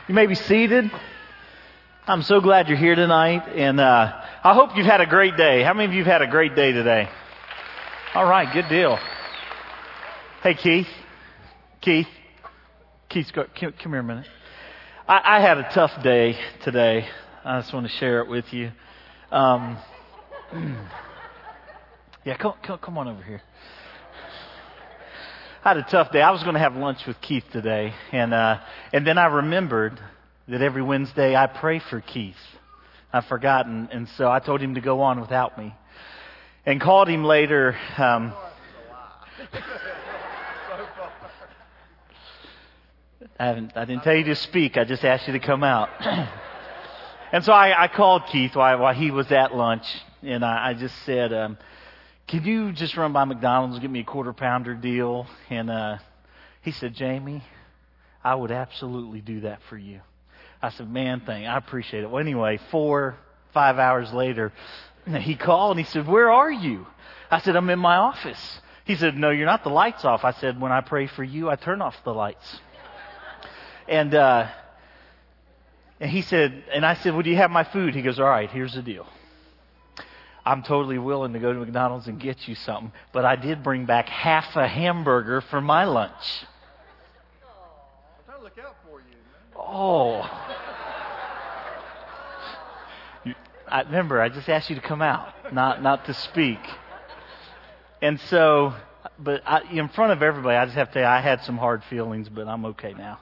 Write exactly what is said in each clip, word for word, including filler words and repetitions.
You may be seated. I'm so glad you're here tonight, and uh, I hope you've had a great day. How many of you have had a great day today? All right, good deal. Hey, Keith. Keith. Keith, go, come here a minute. I, I had a tough day today. I just want to share it with you. Um, yeah, come, come, come on over here. I had a tough day. I was going to have lunch with Keith today, and uh, and then I remembered that every Wednesday I pray for Keith. I've forgotten, and so I told him to go on without me, and called him later. Um, I haven't. I didn't tell you to speak. I just asked you to come out. And so I, I called Keith while, while he was at lunch, and I, I just said, um, "Can you just run by McDonald's and get me a quarter pounder deal?" And uh, he said, "Jamie, I would absolutely do that for you." I said, "Man, thing, I appreciate it." Well, anyway, four, five hours later, he called and he said, "Where are you?" I said, "I'm in my office." He said, "No, you're not. The light's off." I said, "When I pray for you, I turn off the lights." And uh, and he said, and I said, "Well, do you have my food?" He goes, "All right, here's the deal. I'm totally willing to go to McDonald's and get you something, but I did bring back half a hamburger for my lunch." I'm trying to look out for you, man. Oh. You, I, remember, I just asked you to come out, not not to speak. And so, but I, in front of everybody, I just have to tell you, I had some hard feelings, but I'm okay now.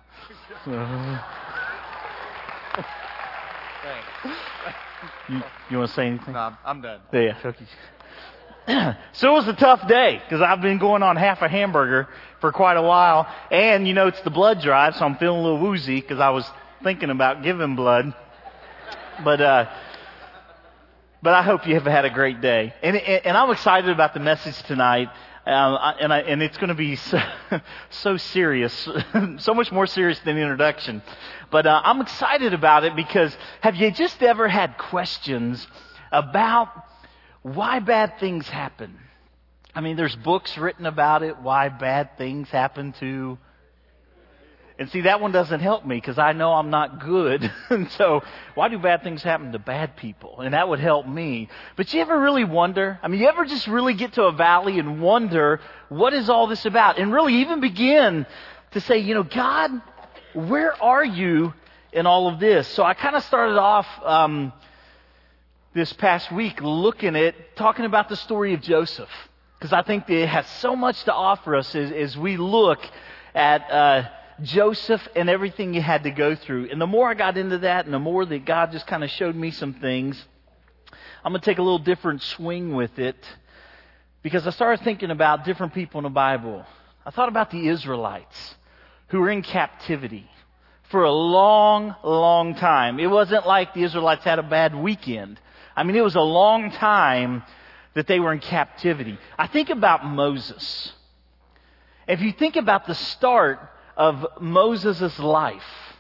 Thanks. You, you want to say anything? No, I'm, I'm done. Yeah. Okay. So it was a tough day because I've been going on half a hamburger for quite a while, and you know it's the blood drive, so I'm feeling a little woozy because I was thinking about giving blood. But uh, but I hope you have had a great day, and and I'm excited about the message tonight. Um, and I, and it's going to be so, so serious, so much more serious than the introduction. But uh, I'm excited about it because have you just ever had questions about why bad things happen? I mean, there's books written about it, why bad things happen to... And see, that one doesn't help me because I know I'm not good. And so, why do bad things happen to bad people? And that would help me. But you ever really wonder? I mean, you ever just really get to a valley and wonder, what is all this about? And really even begin to say, you know, God, where are you in all of this? So I kind of started off um, this past week looking at, talking about the story of Joseph. Because I think that it has so much to offer us as, as we look at... Uh, Joseph and everything you had to go through. And the more I got into that and the more that God just kind of showed me some things, I'm going to take a little different swing with it because I started thinking about different people in the Bible. I thought about the Israelites who were in captivity for a long, long time. It wasn't like the Israelites had a bad weekend. I mean, it was a long time that they were in captivity. I think about Moses. If you think about the start of Moses' life,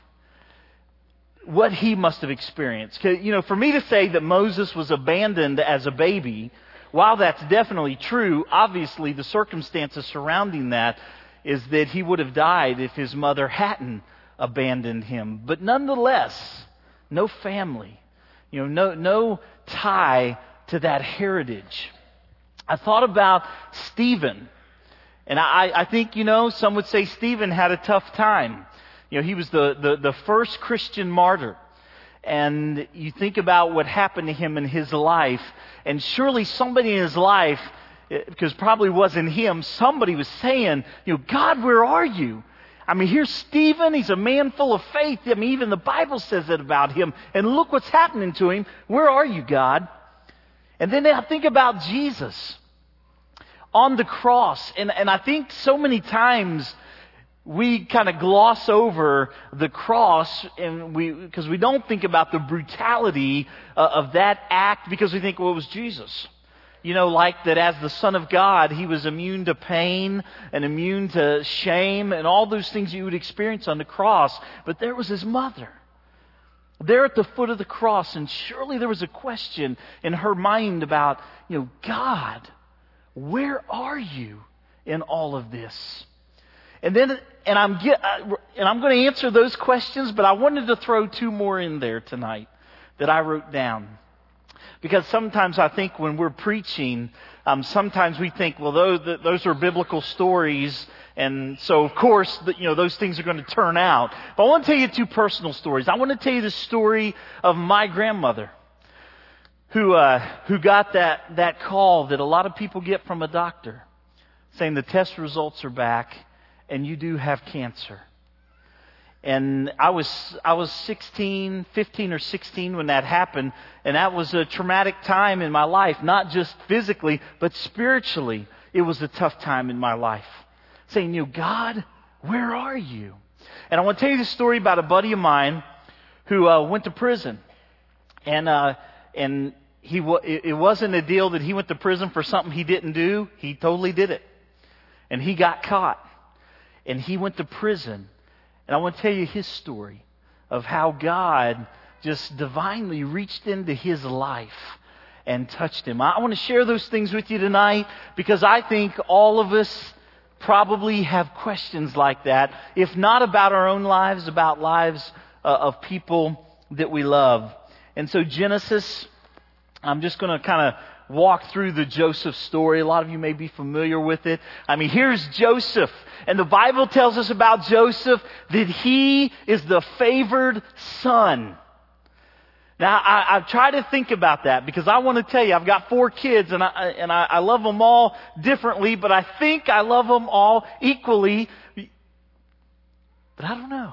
what he must have experienced. You know, for me to say that Moses was abandoned as a baby, while that's definitely true, obviously the circumstances surrounding that is that he would have died if his mother hadn't abandoned him. But nonetheless, no family, you know, no no tie to that heritage. I thought about Stephen. And I, I think, you know, some would say Stephen had a tough time. You know, he was the, the, the first Christian martyr. And you think about what happened to him in his life. And surely somebody in his life, because probably wasn't him, somebody was saying, you know, God, where are you? I mean, here's Stephen. He's a man full of faith. I mean, even the Bible says it about him. And look what's happening to him. Where are you, God? And then I think about Jesus on the cross. And, and I think so many times we kind of gloss over the cross and we, because we don't think about the brutality uh, of that act because we think, well, it was Jesus. You know, like that as the Son of God, he was immune to pain and immune to shame and all those things you would experience on the cross. But there was his mother there at the foot of the cross. And surely there was a question in her mind about, you know, God, where are you in all of this? And then, and I'm get, and I'm going to answer those questions, but I wanted to throw two more in there tonight that I wrote down. Because sometimes I think when we're preaching, um, sometimes we think, well, those, those are biblical stories, and so of course, you know, those things are going to turn out. But I want to tell you two personal stories. I want to tell you the story of my grandmother, who uh, who got that that call that a lot of people get from a doctor, saying the test results are back, and you do have cancer. And I was I was sixteen, fifteen or sixteen when that happened, and that was a traumatic time in my life, not just physically, but spiritually. It was a tough time in my life. Saying, you know, God, where are you? And I want to tell you the story about a buddy of mine who uh, went to prison. And uh, and he w- it wasn't a deal that he went to prison for something he didn't do. He totally did it. And he got caught. And he went to prison. And I want to tell you his story of how God just divinely reached into his life and touched him. I want to share those things with you tonight because I think all of us probably have questions like that, if not about our own lives, about lives uh, of people that we love. And so Genesis, I'm just going to kind of walk through the Joseph story. A lot of you may be familiar with it. I mean, here's Joseph. And the Bible tells us about Joseph that he is the favored son. Now, I, I've tried to think about that because I want to tell you, I've got four kids and I, and I, I love them all differently, but I think I love them all equally. But I don't know.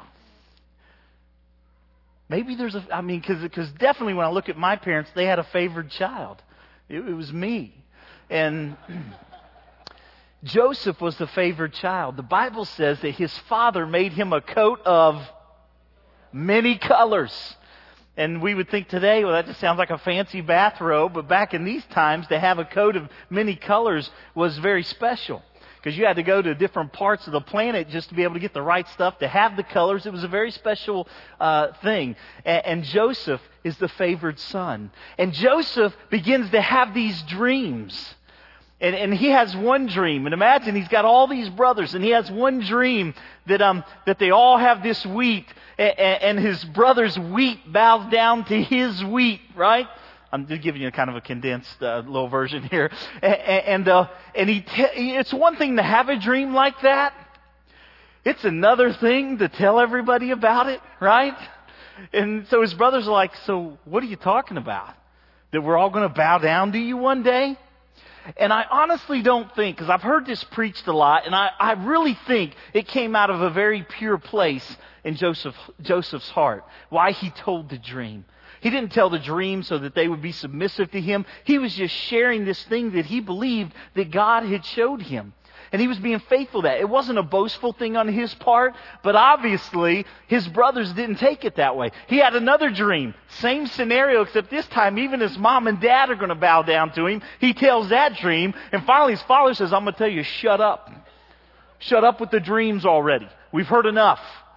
Maybe there's a, I mean, because because definitely when I look at my parents, they had a favored child. It, it was me. And Joseph was the favored child. The Bible says that his father made him a coat of many colors. And we would think today, well, that just sounds like a fancy bathrobe. But back in these times, to have a coat of many colors was very special. Because you had to go to different parts of the planet just to be able to get the right stuff, to have the colors. It was a very special uh, thing. And, and Joseph is the favored son. And Joseph begins to have these dreams. And, and he has one dream. And imagine he's got all these brothers. And he has one dream that um that they all have this wheat. And, and his brother's wheat bows down to his wheat, right? I'm just giving you kind of a condensed uh, little version here. And, and, uh, and he te- it's one thing to have a dream like that. It's another thing to tell everybody about it, right? And so his brothers are like, so what are you talking about? That we're all going to bow down to you one day? And I honestly don't think, because I've heard this preached a lot, and I, I really think it came out of a very pure place in Joseph, Joseph's heart, why he told the dream. He didn't tell the dream so that they would be submissive to him. He was just sharing this thing that he believed that God had showed him. And he was being faithful to that. It wasn't a boastful thing on his part, but obviously his brothers didn't take it that way. He had another dream. Same scenario, except this time even his mom and dad are going to bow down to him. He tells that dream, and finally his father says, I'm going to tell you, shut up. Shut up with the dreams already. We've heard enough.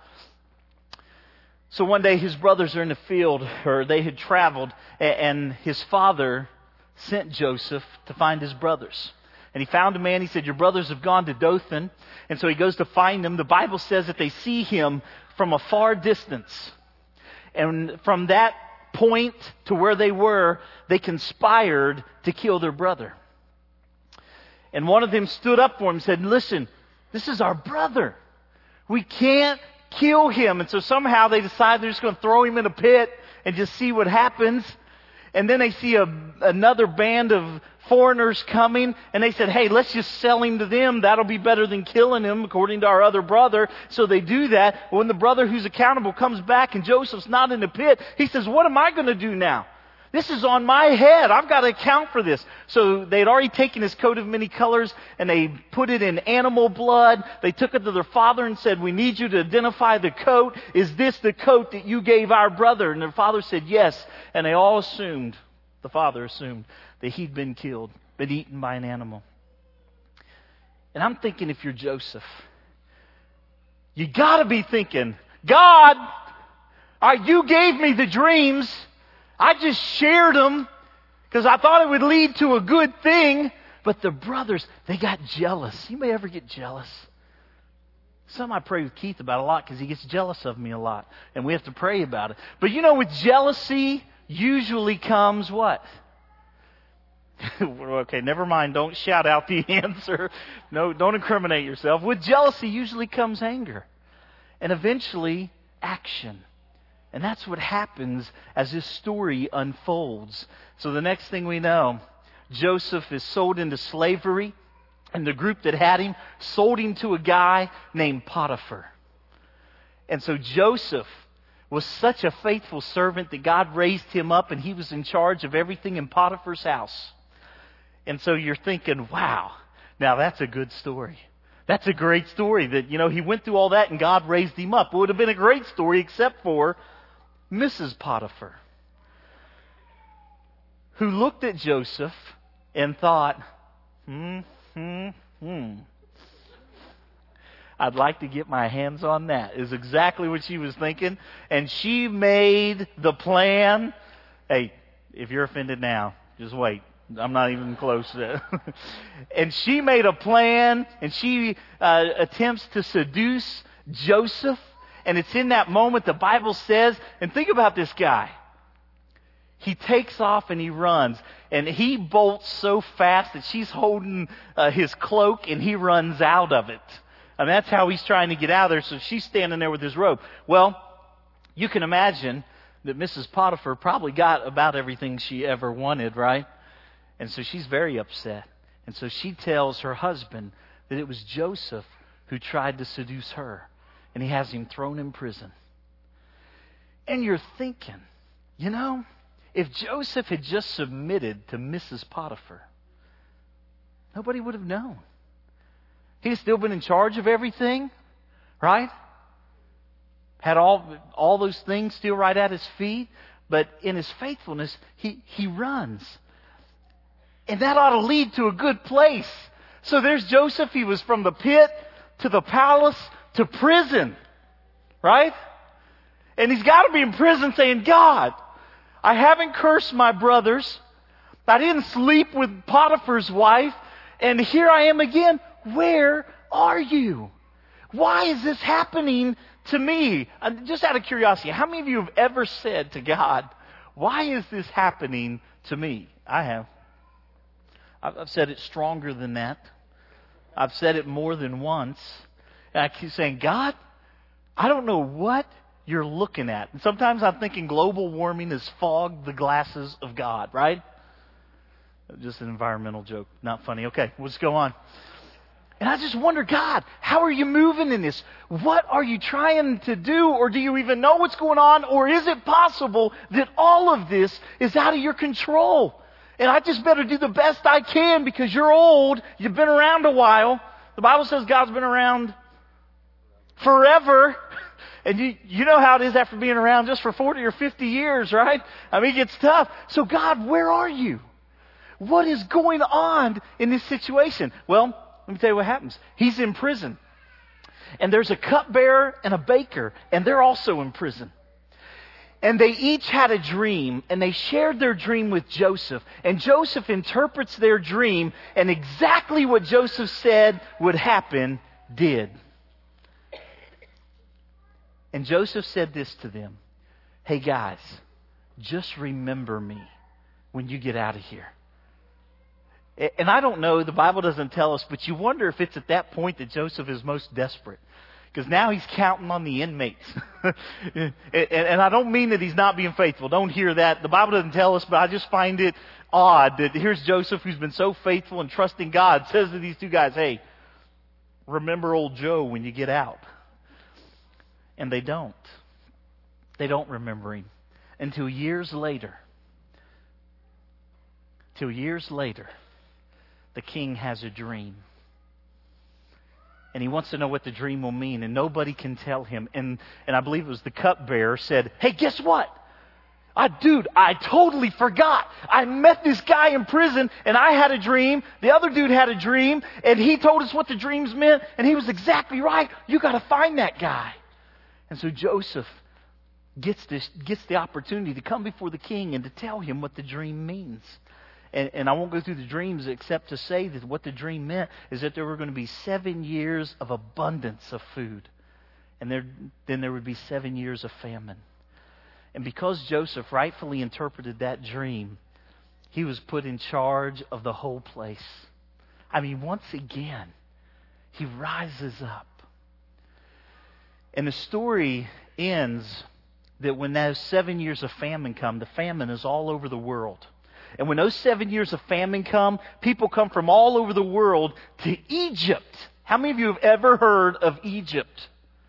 So one day his brothers are in the field, or they had traveled, and his father sent Joseph to find his brothers. And he found a man. He said, your brothers have gone to Dothan. And so he goes to find them. The Bible says that they see him from a far distance. And from that point to where they were, they conspired to kill their brother. And one of them stood up for him and said, listen, this is our brother. We can't kill him. And so somehow they decide they're just going to throw him in a pit and just see what happens. And then they see a, another band of foreigners coming, and they said, hey, let's just sell him to them. That'll be better than killing him, according to our other brother. So they do that. When the brother who's accountable comes back and Joseph's not in the pit, he says, what am I going to do now? This is on my head. I've got to account for this. So they'd already taken his coat of many colors and they put it in animal blood. They took it to their father and said, we need you to identify the coat. Is this the coat that you gave our brother? And their father said, yes. And they all assumed, the father assumed, that he'd been killed, been eaten by an animal. And I'm thinking, if you're Joseph, you got to be thinking, God, all right, you gave me the dreams. I just shared them because I thought it would lead to a good thing. But the brothers, they got jealous. You may ever get jealous. Some I pray with Keith about a lot because he gets jealous of me a lot. And we have to pray about it. But you know, with jealousy usually comes what? Okay, never mind. Don't shout out the answer. No, don't incriminate yourself. With jealousy usually comes anger. And eventually, action. And that's what happens as this story unfolds. So the next thing we know, Joseph is sold into slavery. And the group that had him sold him to a guy named Potiphar. And so Joseph was such a faithful servant that God raised him up and he was in charge of everything in Potiphar's house. And so you're thinking, wow, now that's a good story. That's a great story that, you know, he went through all that and God raised him up. It would have been a great story except for Missus Potiphar, who looked at Joseph and thought, hmm, hmm, hmm. I'd like to get my hands on that, is exactly what she was thinking. And she made the plan. Hey, if you're offended now, just wait. I'm not even close to that. And she made a plan, and she uh, attempts to seduce Joseph. And it's in that moment the Bible says, and think about this guy. He takes off and he runs. And he bolts so fast that she's holding uh, his cloak and he runs out of it. And that's how he's trying to get out of there. So she's standing there with his robe. Well, you can imagine that Missus Potiphar probably got about everything she ever wanted, right? And so she's very upset. And so she tells her husband that it was Joseph who tried to seduce her. And he has him thrown in prison. And you're thinking, you know, if Joseph had just submitted to Missus Potiphar, nobody would have known. He'd have still been in charge of everything, right? Had all all those things still right at his feet. But in his faithfulness, he, he runs. And that ought to lead to a good place. So there's Joseph. He was from the pit to the palace to prison, right? And he's got to be in prison saying, God, I haven't cursed my brothers. I didn't sleep with Potiphar's wife. And here I am again. Where are you? Why is this happening to me? Just out of curiosity, how many of you have ever said to God, why is this happening to me? I have. I've said it stronger than that. I've said it more than once. And I keep saying, God, I don't know what you're looking at. And sometimes I'm thinking global warming has fogged the glasses of God, right? Just an environmental joke. Not funny. Okay, let's go on. And I just wonder, God, how are you moving in this? What are you trying to do? Or do you even know what's going on? Or is it possible that all of this is out of your control? And I just better do the best I can because you're old. You've been around a while. The Bible says God's been around forever. And you, you know how it is after being around just for forty or fifty years, right? I mean, it gets tough. So God, where are you? What is going on in this situation? Well, let me tell you what happens. He's in prison. And there's a cupbearer and a baker. And they're also in prison. And they each had a dream, and they shared their dream with Joseph. And Joseph interprets their dream, and exactly what Joseph said would happen, did. And Joseph said this to them, hey guys, just remember me when you get out of here. And I don't know, the Bible doesn't tell us, but you wonder if it's at that point that Joseph is most desperate. Because now he's counting on the inmates. and, and I don't mean that he's not being faithful. Don't hear that. The Bible doesn't tell us, but I just find it odd that here's Joseph, who's been so faithful and trusting God, says to these two guys, hey, remember old Joe when you get out. And they don't. They don't remember him. Until years later. Till years later, the king has a dream. And he wants to know what the dream will mean. And nobody can tell him. And and I believe it was the cupbearer said, hey, guess what? I, dude, I totally forgot. I met this guy in prison and I had a dream. The other dude had a dream. And he told us what the dreams meant. And he was exactly right. You got to find that guy. And so Joseph gets this, gets the opportunity to come before the king and to tell him what the dream means. And, and I won't go through the dreams except to say that what the dream meant is that there were going to be seven years of abundance of food. And there, then there would be seven years of famine. And because Joseph rightfully interpreted that dream, he was put in charge of the whole place. I mean, once again, he rises up. And the story ends that when those seven years of famine come, the famine is all over the world. And when those seven years of famine come, people come from all over the world to Egypt. How many of you have ever heard of Egypt?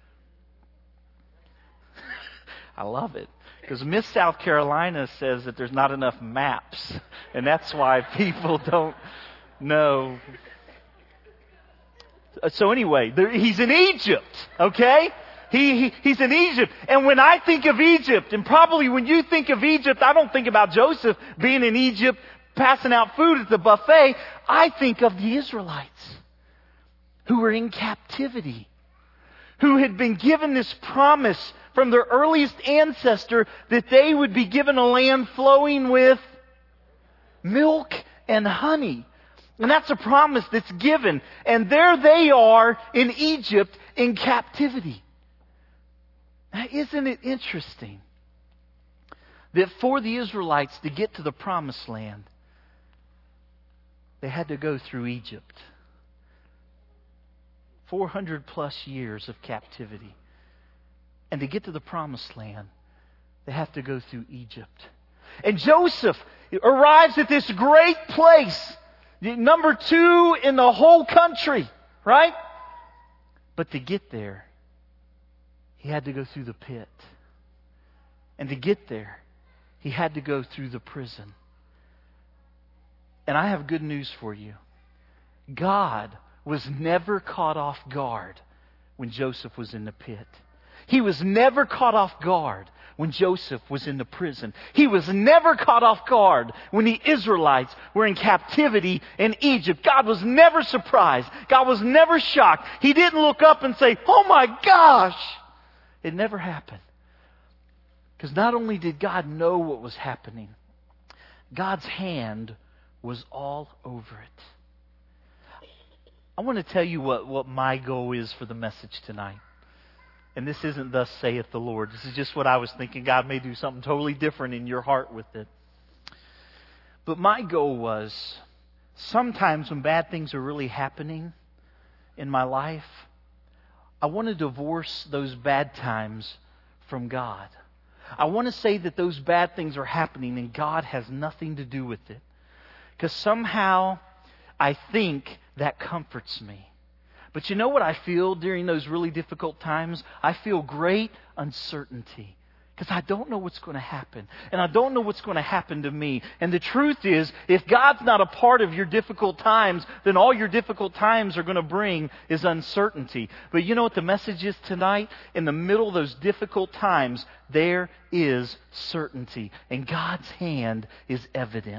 I love it. Because Miss South Carolina says that there's not enough maps. And that's why people don't know. So anyway, there, he's in Egypt, okay? He, he He's in Egypt. And when I think of Egypt, and probably when you think of Egypt, I don't think about Joseph being in Egypt, passing out food at the buffet. I think of the Israelites who were in captivity, who had been given this promise from their earliest ancestor that they would be given a land flowing with milk and honey. And that's a promise that's given. And there they are in Egypt in captivity. Now, isn't it interesting that for the Israelites to get to the promised land, they had to go through Egypt? four hundred plus years of captivity. And to get to the promised land, they have to go through Egypt. And Joseph arrives at this great place, number two in the whole country, right? But to get there, he had to go through the pit. And to get there, he had to go through the prison. And I have good news for you. God was never caught off guard when Joseph was in the pit. He was never caught off guard when Joseph was in the prison. He was never caught off guard when the Israelites were in captivity in Egypt. God was never surprised. God was never shocked. He didn't look up and say, "Oh my gosh!" It never happened. Because not only did God know what was happening, God's hand was all over it. I want to tell you what, what my goal is for the message tonight. And this isn't thus saith the Lord. This is just what I was thinking. God may do something totally different in your heart with it. But my goal was, sometimes when bad things are really happening in my life, I want to divorce those bad times from God. I want to say that those bad things are happening and God has nothing to do with it. Because somehow I think that comforts me. But you know what I feel during those really difficult times? I feel great uncertainty. Because I don't know what's going to happen. And I don't know what's going to happen to me. And the truth is, if God's not a part of your difficult times, then all your difficult times are going to bring is uncertainty. But you know what the message is tonight? In the middle of those difficult times, there is certainty. And God's hand is evident.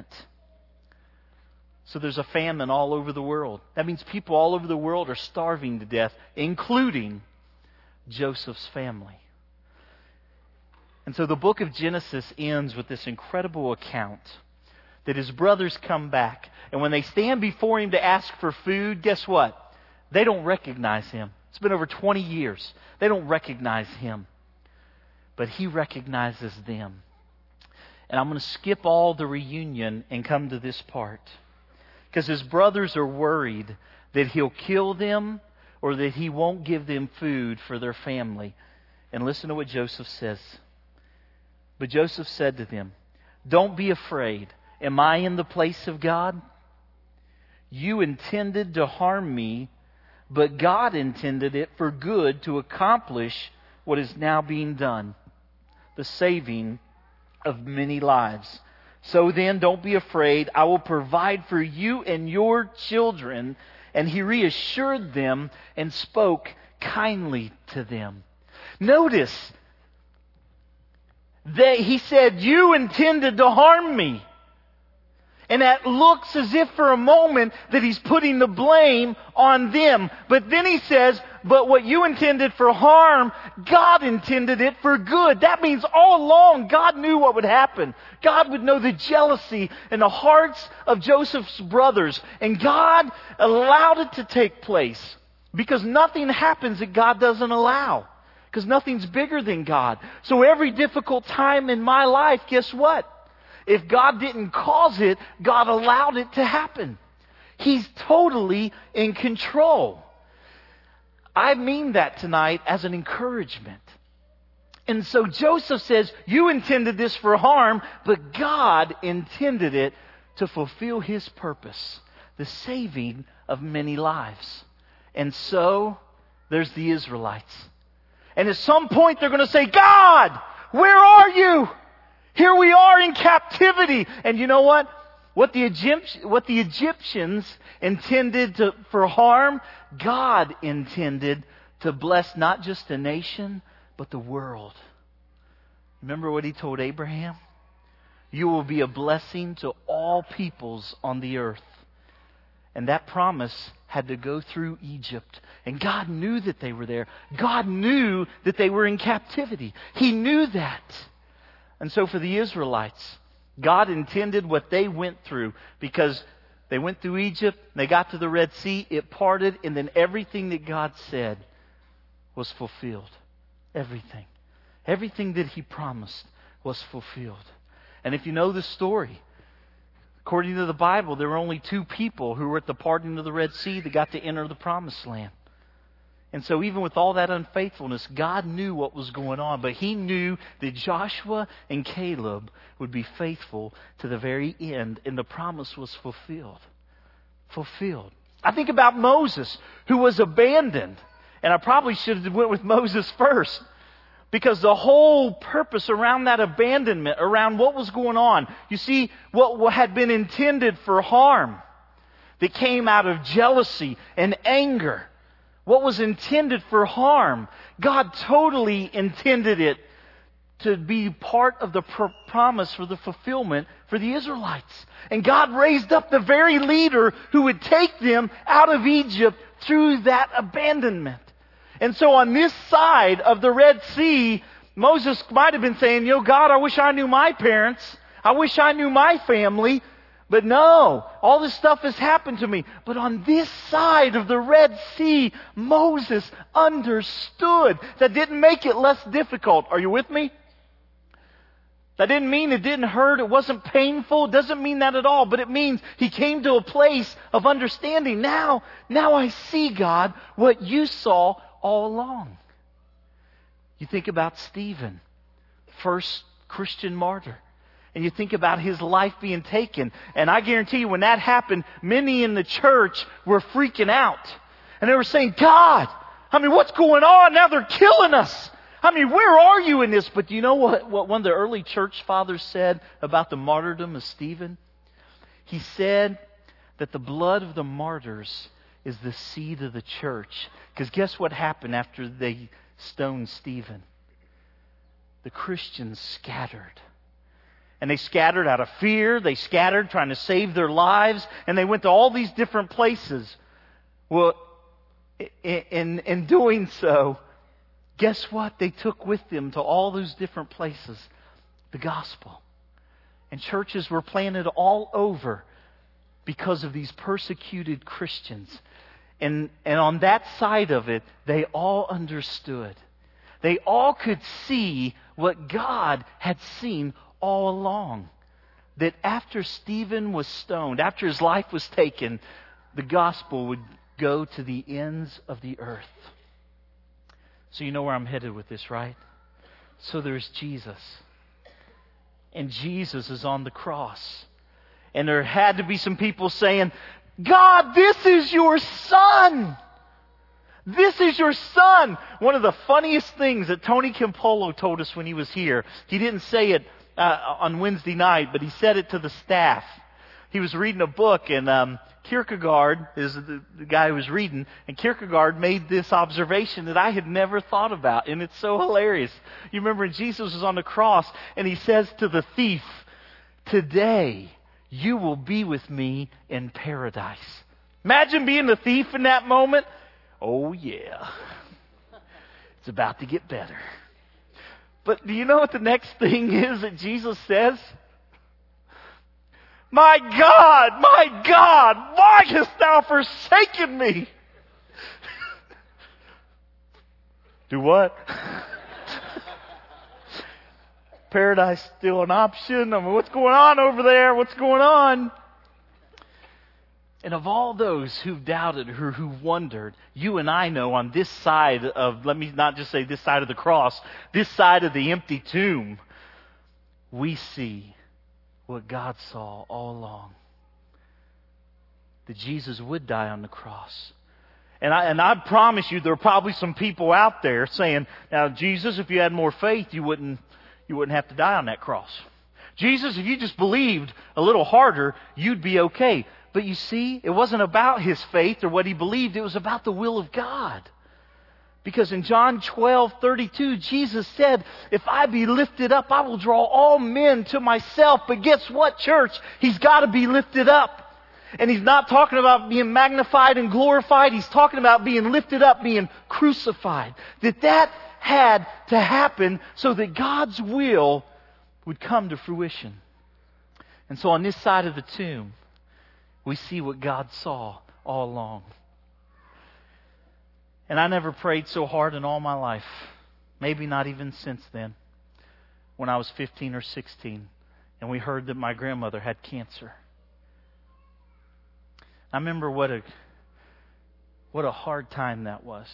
So there's a famine all over the world. That means people all over the world are starving to death, including Joseph's family. And so the book of Genesis ends with this incredible account that his brothers come back. And when they stand before him to ask for food, guess what? They don't recognize him. It's been over twenty years. They don't recognize him. But he recognizes them. And I'm going to skip all the reunion and come to this part. Because his brothers are worried that he'll kill them or that he won't give them food for their family. And listen to what Joseph says. But Joseph said to them, "Don't be afraid. Am I in the place of God? You intended to harm me, but God intended it for good to accomplish what is now being done, the saving of many lives. So then, don't be afraid. I will provide for you and your children." And he reassured them and spoke kindly to them. Notice that he said, "You intended to harm me." And that looks as if for a moment that he's putting the blame on them. But then he says, But what you intended for harm, God intended it for good. That means all along God knew what would happen. God would know the jealousy in the hearts of Joseph's brothers. And God allowed it to take place. Because nothing happens that God doesn't allow. Because nothing's bigger than God. So every difficult time in my life, guess what? If God didn't cause it, God allowed it to happen. He's totally in control. I mean that tonight as an encouragement. And so Joseph says, you intended this for harm, but God intended it to fulfill His purpose, the saving of many lives. And so there's the Israelites. And at some point they're going to say, God, where are you? Here we are in captivity. And you know what? What the, Egypt, what the Egyptians intended to, for harm, God intended to bless not just a nation, but the world. Remember what He told Abraham? You will be a blessing to all peoples on the earth. And that promise had to go through Egypt. And God knew that they were there. God knew that they were in captivity. He knew that. And so for the Israelites, God intended what they went through, because they went through Egypt, they got to the Red Sea, it parted, and then everything that God said was fulfilled. Everything. Everything that He promised was fulfilled. And if you know the story, according to the Bible, there were only two people who were at the parting of the Red Sea that got to enter the Promised Land. And so even with all that unfaithfulness, God knew what was going on. But He knew that Joshua and Caleb would be faithful to the very end. And the promise was fulfilled. Fulfilled. I think about Moses, who was abandoned. And I probably should have went with Moses first. Because the whole purpose around that abandonment, around what was going on, you see, what had been intended for harm, that came out of jealousy and anger, what was intended for harm, God totally intended it to be part of the pr- promise for the fulfillment for the Israelites. And God raised up the very leader who would take them out of Egypt through that abandonment. And so on this side of the Red Sea, Moses might have been saying, you know, God, I wish I knew my parents. I wish I knew my family. But no, all this stuff has happened to me. But on this side of the Red Sea, Moses understood. That didn't make it less difficult. Are you with me? That didn't mean it didn't hurt. It wasn't painful. It doesn't mean that at all. But it means he came to a place of understanding. Now, now I see, God, what you saw all along. You think about Stephen, first Christian martyr. And you think about his life being taken. And I guarantee you when that happened, many in the church were freaking out. And they were saying, God, I mean, what's going on? Now they're killing us. I mean, where are you in this? But do you know what, what one of the early church fathers said about the martyrdom of Stephen? He said that the blood of the martyrs is the seed of the church. Because guess what happened after they stoned Stephen? The Christians scattered. And they scattered out of fear. They scattered trying to save their lives. And they went to all these different places. Well, in, in doing so, guess what? They took with them to all those different places the gospel. And churches were planted all over because of these persecuted Christians. And, and on that side of it, they all understood. They all could see what God had seen all along. That after Stephen was stoned, after his life was taken, the gospel would go to the ends of the earth. So you know where I'm headed with this, right? So there's Jesus. And Jesus is on the cross. And there had to be some people saying, God, this is your Son. This is your Son. One of the funniest things that Tony Campolo told us when he was here, he didn't say it uh, on Wednesday night, but he said it to the staff. He was reading a book, and um, Kierkegaard is the, the guy who was reading, and Kierkegaard made this observation that I had never thought about, and it's so hilarious. You remember when Jesus was on the cross, and he says to the thief, today you will be with me in paradise. Imagine being the thief in that moment. oh yeah, it's about to get better. But do you know what the next thing is that Jesus says? My God, my God, why hast thou forsaken me? Do what? Paradise still an option? I mean, what's going on over there? What's going on? And of all those who've doubted or who wondered, you and I know on this side of, let me not just say this side of the cross, this side of the empty tomb, we see what God saw all along. That Jesus would die on the cross. And I, and I promise you there are probably some people out there saying, now Jesus, if you had more faith, you wouldn't, you wouldn't have to die on that cross. Jesus, if you just believed a little harder, you'd be okay. But you see, it wasn't about his faith or what he believed. It was about the will of God. Because in John twelve thirty-two, Jesus said, if I be lifted up, I will draw all men to myself. But guess what, church? He's got to be lifted up. And he's not talking about being magnified and glorified. He's talking about being lifted up, being crucified. That that had to happen so that God's will would come to fruition. And so on this side of the tomb, we see what God saw all along. And I never prayed so hard in all my life. Maybe not even since then. When I was fifteen or sixteen. And we heard that my grandmother had cancer. I remember what a what a hard time that was.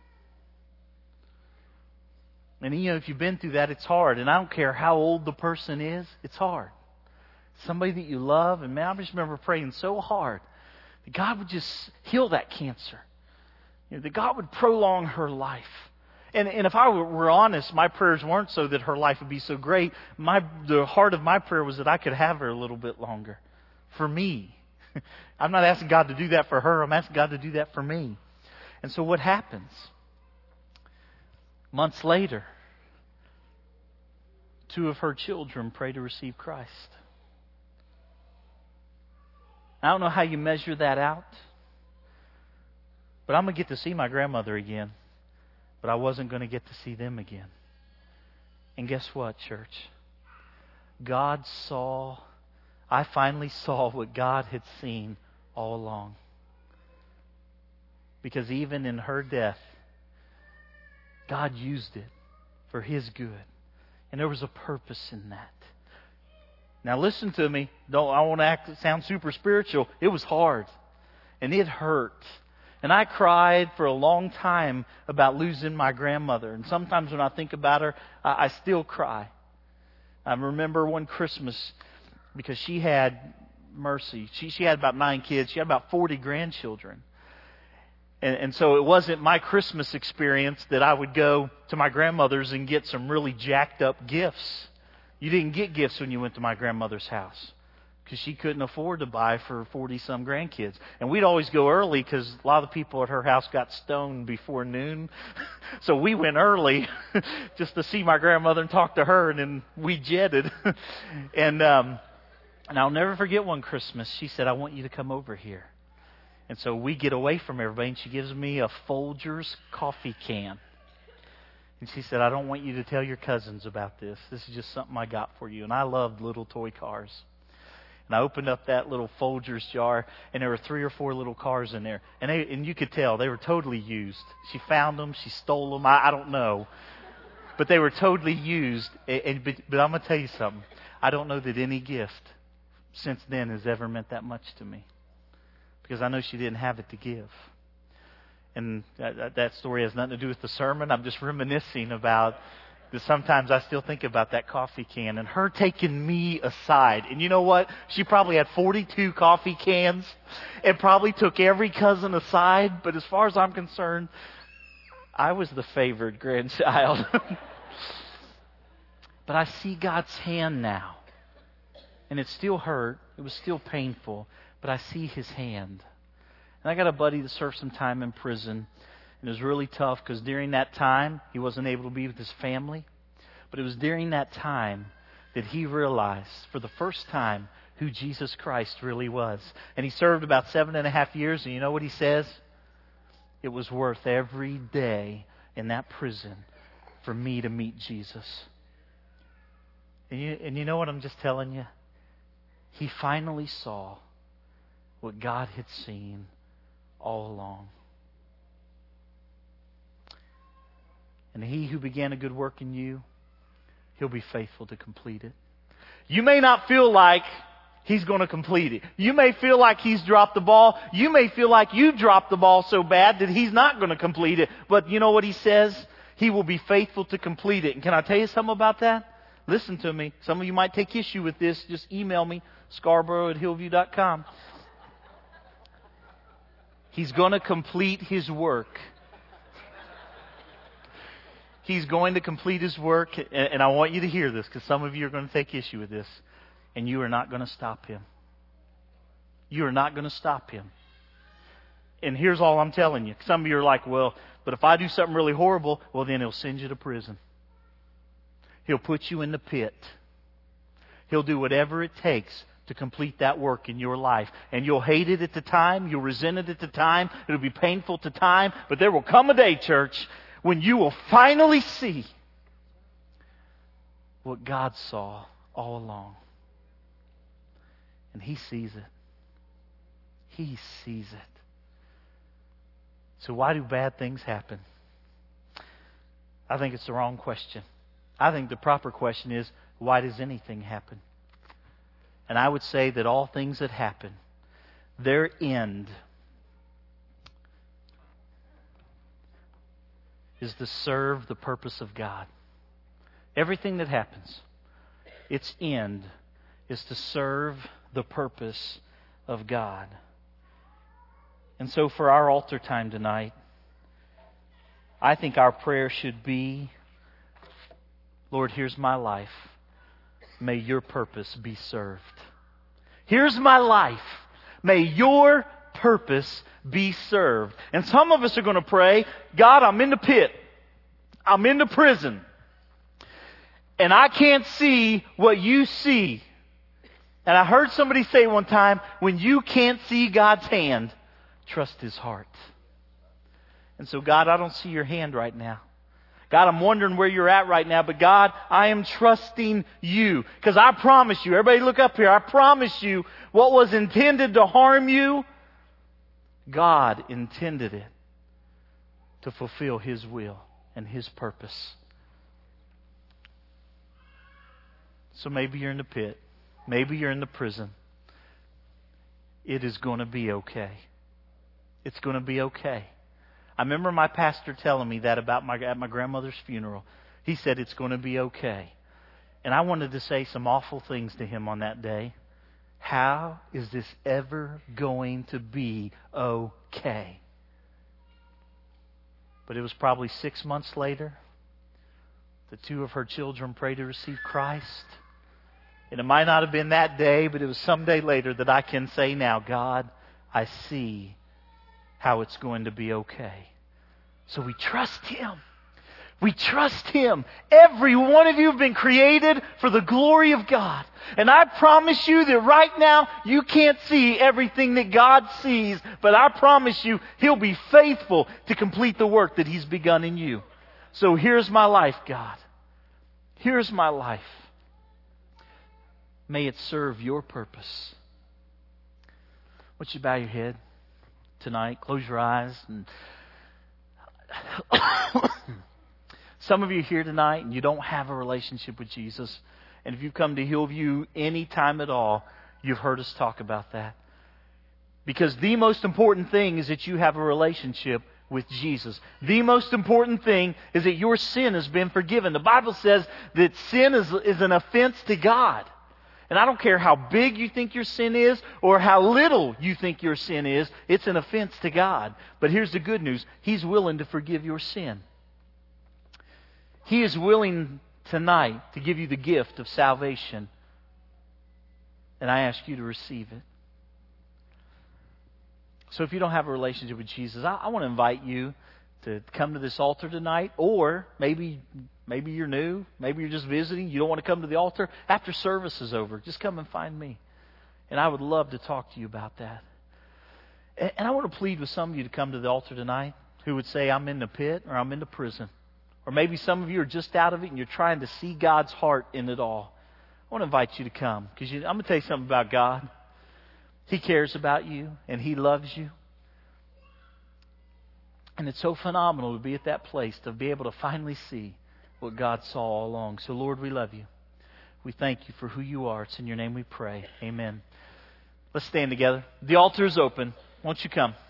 And you know, if you've been through that, it's hard. And I don't care how old the person is, it's hard. Somebody that you love, and man, I just remember praying so hard that God would just heal that cancer. You know, that God would prolong her life. And, and if I were honest, my prayers weren't so that her life would be so great. My the heart of my prayer was that I could have her a little bit longer. For me. I'm not asking God to do that for her. I'm asking God to do that for me. And so what happens? Months later, two of her children pray to receive Christ. I don't know how you measure that out. But I'm going to get to see my grandmother again. But I wasn't going to get to see them again. And guess what, church? God saw, I finally saw what God had seen all along. Because even in her death, God used it for His good. And there was a purpose in that. Now listen to me. Don't I want to act sound super spiritual. It was hard. And it hurt. And I cried for a long time about losing my grandmother. And sometimes when I think about her, I, I still cry. I remember one Christmas, because she had mercy. She, she had about nine kids. She had about forty grandchildren. And, and so it wasn't my Christmas experience that I would go to my grandmother's and get some really jacked up gifts. You didn't get gifts when you went to my grandmother's house, because she couldn't afford to buy for forty-some grandkids. And we'd always go early because a lot of the people at her house got stoned before noon. So we went early just to see my grandmother and talk to her, and then we jetted. and um, and I'll never forget one Christmas. She said, I want you to come over here. And so we get away from everybody, and she gives me a Folgers coffee can. And she said, I don't want you to tell your cousins about this. This is just something I got for you. And I loved little toy cars. And I opened up that little Folgers jar, and there were three or four little cars in there. And they, and you could tell they were totally used. She found them. She stole them. I, I don't know. But they were totally used. And, and, but, but I'm going to tell you something. I don't know that any gift since then has ever meant that much to me. Because I know she didn't have it to give. And that, that story has nothing to do with the sermon. I'm just reminiscing about that. Sometimes I still think about that coffee can and her taking me aside. And you know what? She probably had forty-two coffee cans and probably took every cousin aside. But as far as I'm concerned, I was the favored grandchild. But I see God's hand now. And it still hurt. It was still painful. But I see His hand. And I got a buddy that served some time in prison. And it was really tough because during that time, he wasn't able to be with his family. But it was during that time that he realized for the first time who Jesus Christ really was. And he served about seven and a half years. And you know what he says? it was worth every day in that prison for me to meet Jesus. And you, and you know what I'm just telling you? He finally saw what God had seen all along. And He who began a good work in you, He'll be faithful to complete it. You may not feel like He's going to complete it. You may feel like He's dropped the ball. You may feel like you've dropped the ball so bad that He's not going to complete it. But you know what He says? He will be faithful to complete it. And can I tell you something about that? Listen to me. Some of you might take issue with this. Just email me, Scarborough at hillview dot com. He's going to complete His work. He's going to complete His work. And I want you to hear this, because some of you are going to take issue with this. And you are not going to stop Him. You are not going to stop Him. And here's all I'm telling you. Some of you are like, well, but if I do something really horrible, well, then He'll send you to prison. He'll put you in the pit. He'll do whatever it takes to complete that work in your life. And you'll hate it at the time. You'll resent it at the time. It'll be painful at the time. But there will come a day, church, when you will finally see what God saw all along. And He sees it. He sees it. So why do bad things happen? I think it's the wrong question. I think the proper question is, why does anything happen? And I would say that all things that happen, their end is to serve the purpose of God. Everything that happens, its end is to serve the purpose of God. And so for our altar time tonight, I think our prayer should be, Lord, here's my life. May Your purpose be served. Here's my life. May Your purpose be served. And some of us are going to pray, God, I'm in the pit. I'm in the prison. And I can't see what You see. And I heard somebody say one time, when you can't see God's hand, trust His heart. And so, God, I don't see Your hand right now. God, I'm wondering where You're at right now, but God, I am trusting You. Because I promise you, everybody look up here, I promise you, what was intended to harm you, God intended it to fulfill His will and His purpose. So maybe you're in the pit. Maybe you're in the prison. It is going to be okay. It's going to be okay. I remember my pastor telling me that about my at my grandmother's funeral. He said, it's going to be okay. And I wanted to say some awful things to him on that day. How is this ever going to be okay? But it was probably six months later that two of her children prayed to receive Christ. And it might not have been that day, but it was some day later that I can say now, God, I see how it's going to be okay. So we trust Him. We trust Him. Every one of you have been created for the glory of God. And I promise you that right now you can't see everything that God sees, but I promise you He'll be faithful to complete the work that He's begun in you. So here's my life, God. Here's my life. May it serve Your purpose. Would you bow your head tonight? Close your eyes. And some of you here tonight and you don't have a relationship with Jesus. And if you've come to Hillview any time at all, you've heard us talk about that. Because the most important thing is that you have a relationship with Jesus. The most important thing is that your sin has been forgiven. The Bible says that sin is, is an offense to God. And I don't care how big you think your sin is or how little you think your sin is, it's an offense to God. But here's the good news. He's willing to forgive your sin. He is willing tonight to give you the gift of salvation. And I ask you to receive it. So if you don't have a relationship with Jesus, I, I want to invite you to come to this altar tonight. Or maybe maybe you're new. Maybe you're just visiting. You don't want to come to the altar. After service is over, just come and find me. And I would love to talk to you about that. And, and I want to plead with some of you to come to the altar tonight. who would say, I'm in the pit or I'm in the prison. Or maybe some of you are just out of it and you're trying to see God's heart in it all. I want to invite you to come, because I'm going to tell you something about God. He cares about you and He loves you. And it's so phenomenal to be at that place, to be able to finally see what God saw all along. So Lord, we love you. We thank you for who you are. It's in your name we pray. Amen. Let's stand together. The altar is open. Won't you come?